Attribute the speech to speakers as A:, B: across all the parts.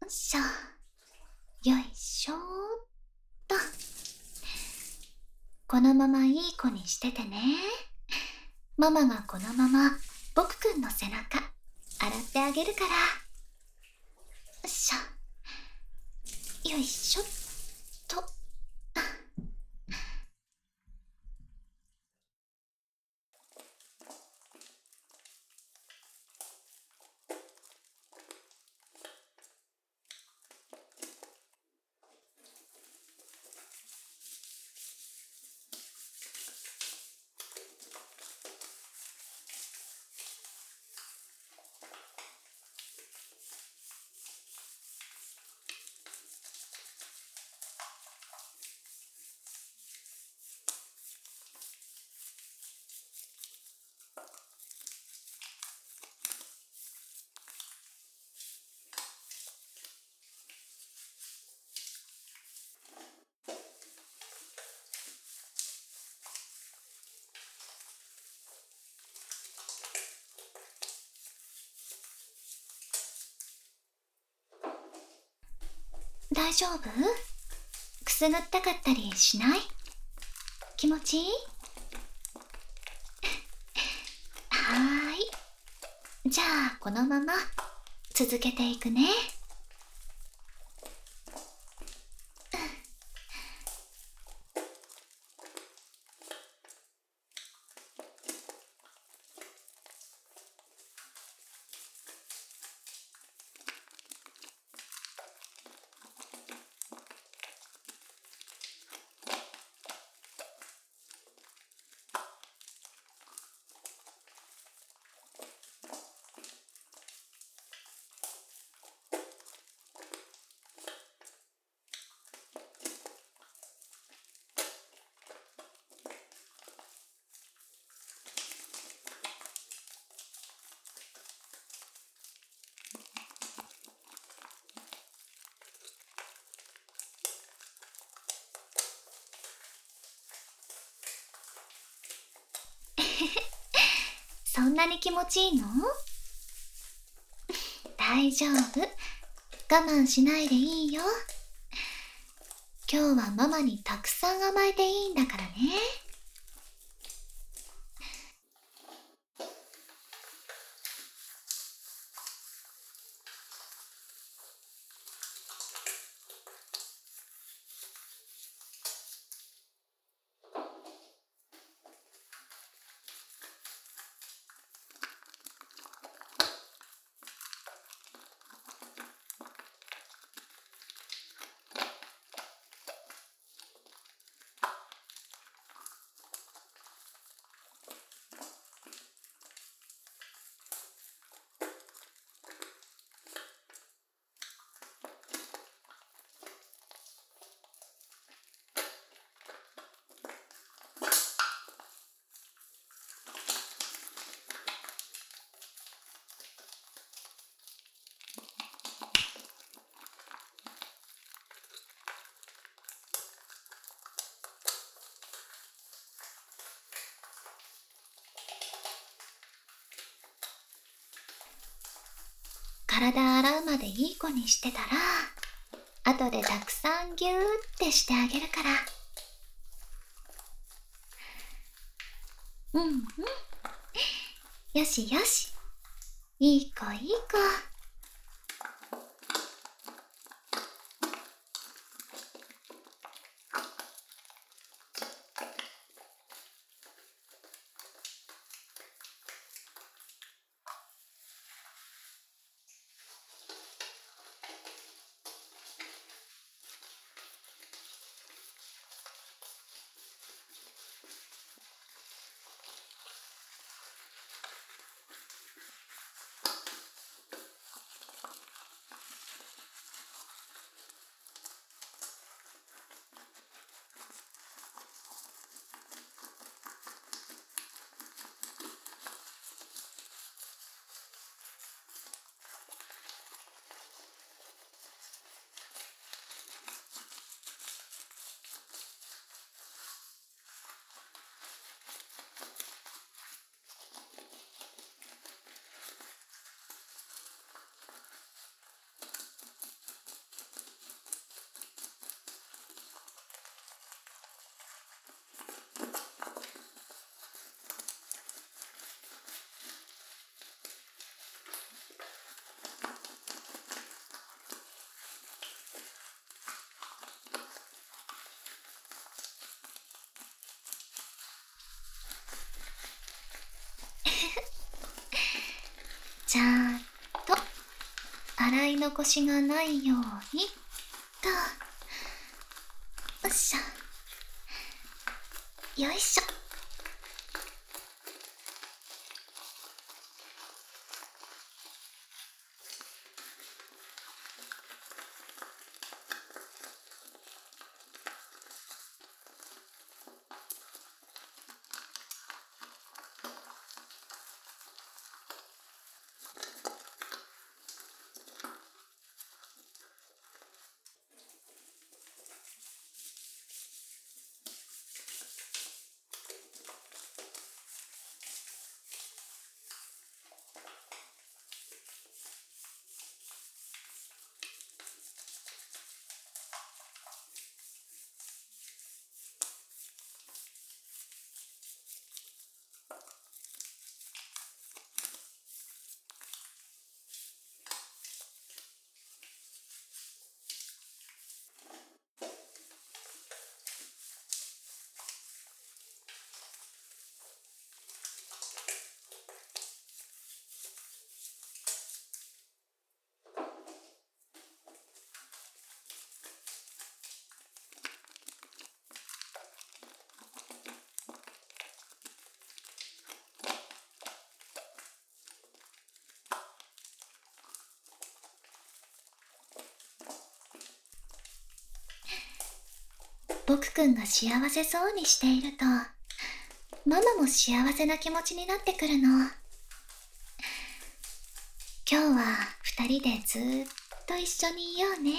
A: っしょ。よいしょーっと。このままいい子にしててね。ママがこのまま僕くんの背中洗ってあげるから。よっしょ。よいしょっと。大丈夫？くすぐったかったりしない？気持ちいい？はーい。じゃあこのまま続けていくね。そんなに気持ちいいの？大丈夫。我慢しないでいいよ。今日はママにたくさん甘えていいんだからね。体洗うまでいい子にしてたら、後でたくさんギューってしてあげるから。うんうん。よしよし。いい子いい子。 洗い残しがないようにと。よっしょよいしょ。僕くんが幸せそうにしていると、ママも幸せな気持ちになってくるの。今日は二人でずーっと一緒にいようね。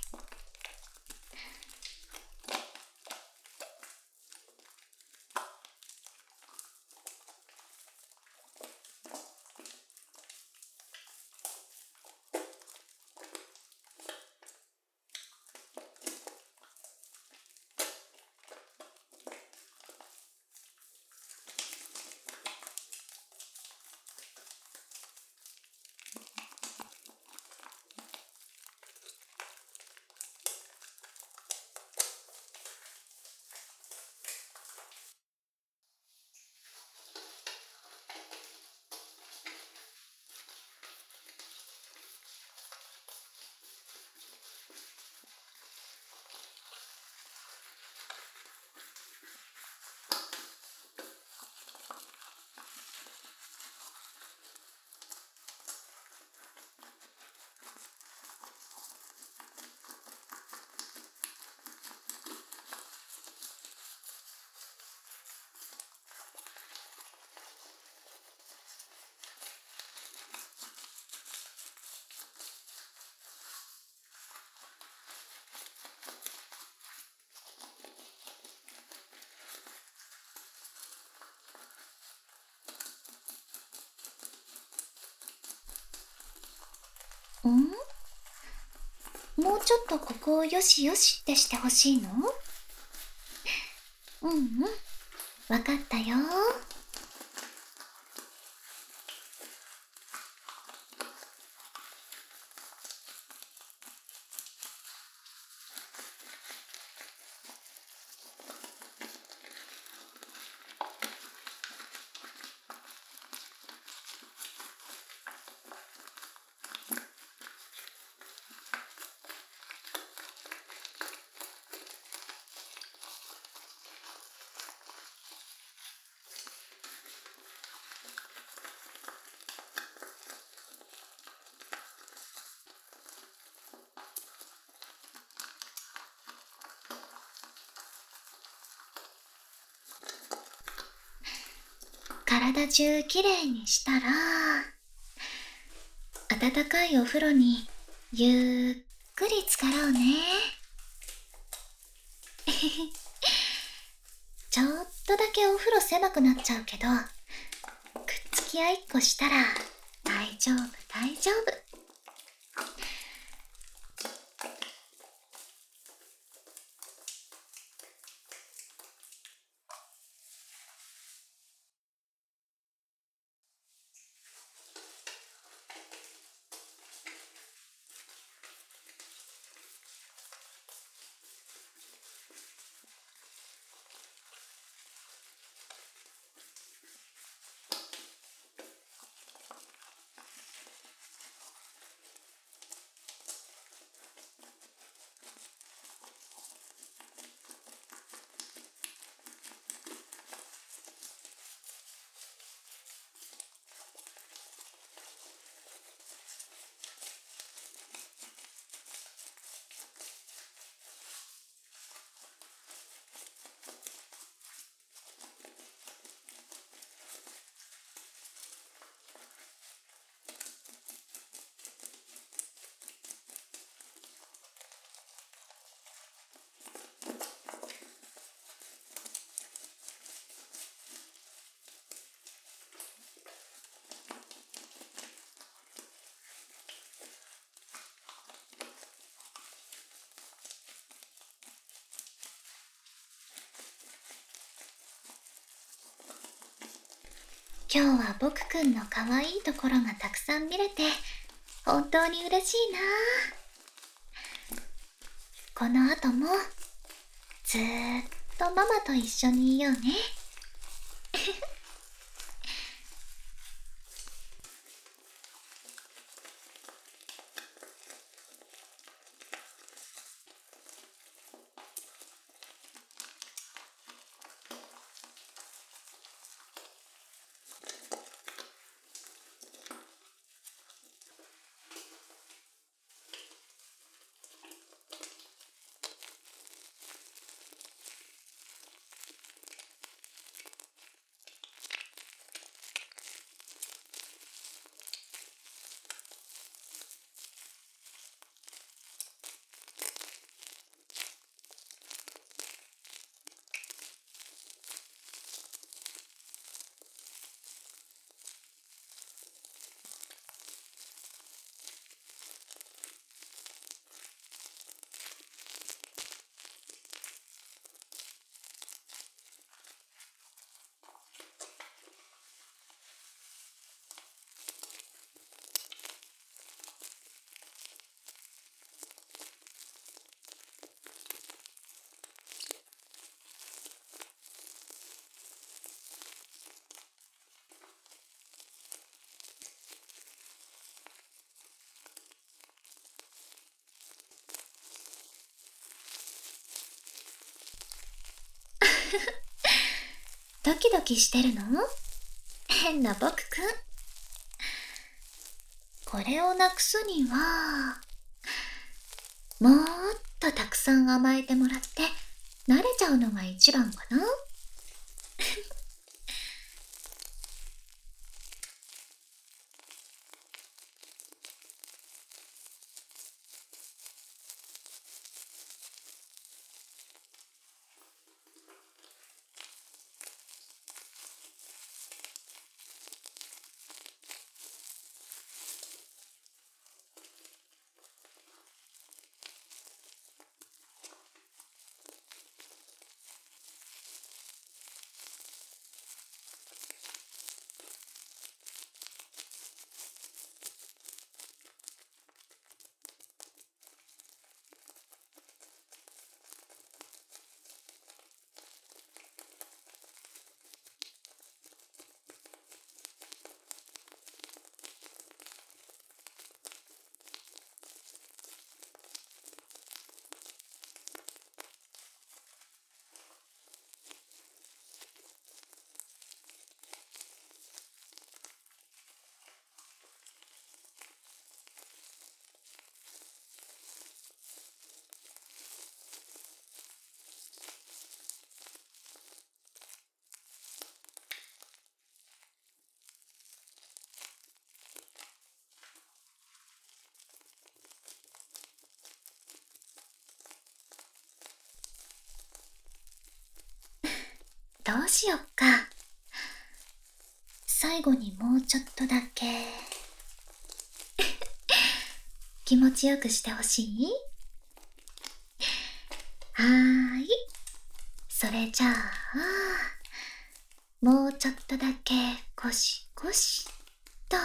A: もうちょっとここをよしよしってしてほしいの？うんうん、わかったよ。体中きれいにしたら、温かいお風呂にゆっくり浸かろうね。ちょっとだけお風呂狭くなっちゃうけど、くっつき合いっこしたら大丈夫大丈夫。 今日は僕くんの可愛いところがたくさん見れて本当に嬉しいな。この後もずーっとママと一緒にいようね。ドキドキしてるの？変な僕くん。これをなくすには、もっとたくさん甘えてもらって慣れちゃうのが一番かな。どうしよっか。最後にもうちょっとだけ気持ちよくしてほしい？はーい。それじゃあ、もうちょっとだけゴシゴシっと。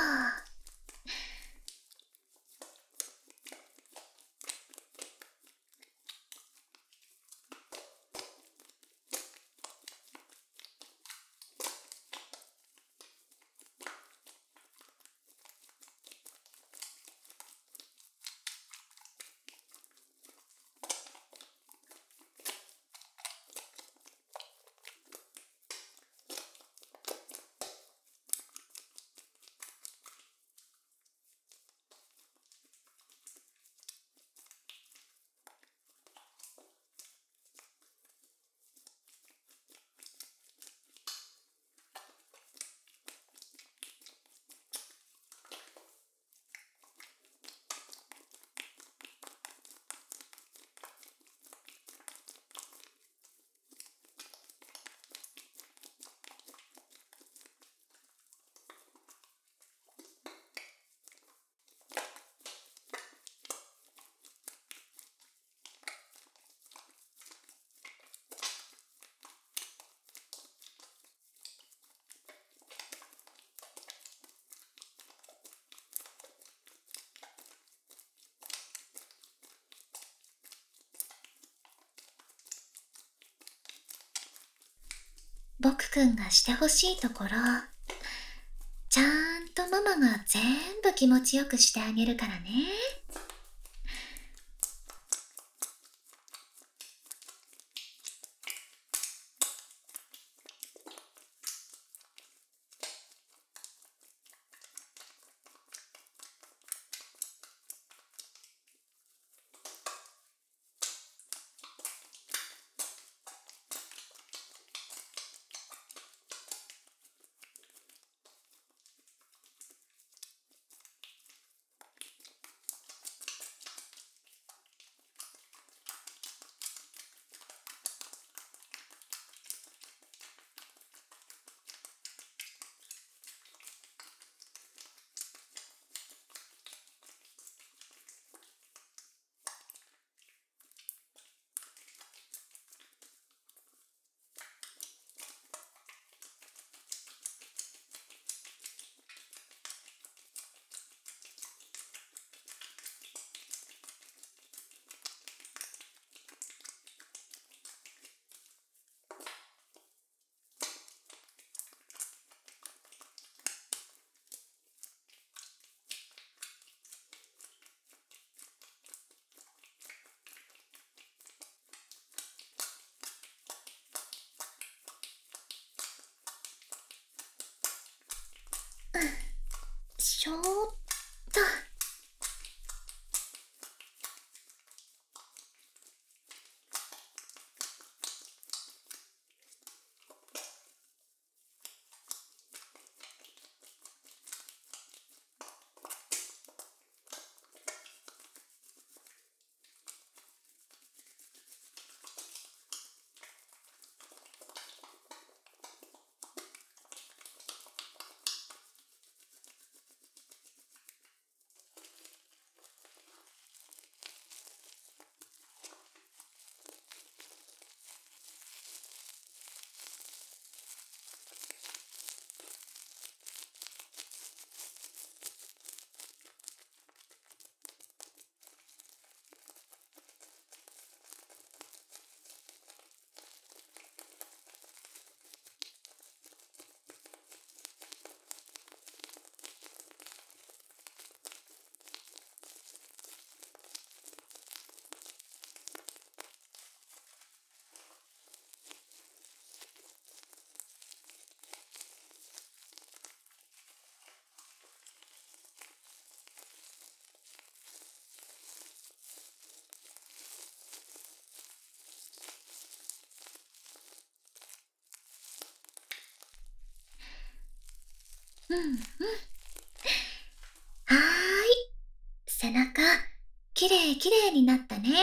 A: 僕くんがしてほしいところ、ちゃんとママが全部気持ちよくしてあげるからね。しょーっと。うんうん。はーい。背中、きれいきれいになったね。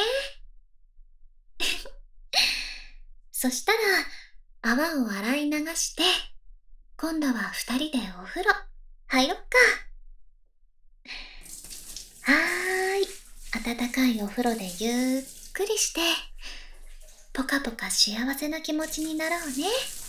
A: そしたら、泡を洗い流して、今度は二人でお風呂、入ろっか。はーい。温かいお風呂でゆっくりして、ぽかぽか幸せな気持ちになろうね。